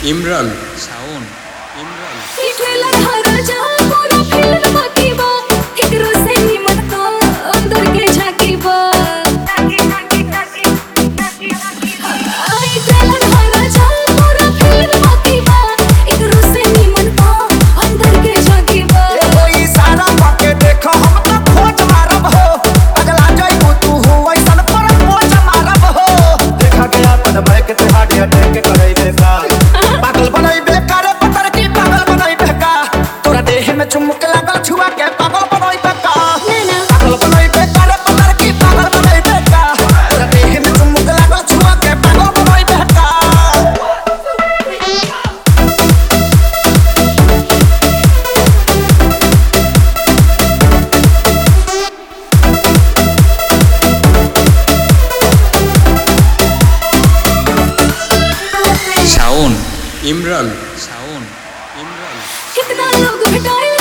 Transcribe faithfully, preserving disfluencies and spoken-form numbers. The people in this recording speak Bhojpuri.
ইমরান শাওন ইমরান चुमुक लगा छुआ के पागल बनोई बेका पागल बनोई बेका रे पतर की पागल बनोई बेका तोरा देह में चुमुक लगा छुआ के पागल बनोई बेका শাওন ইমরান শাওন ইমরান कितना लोग हटाए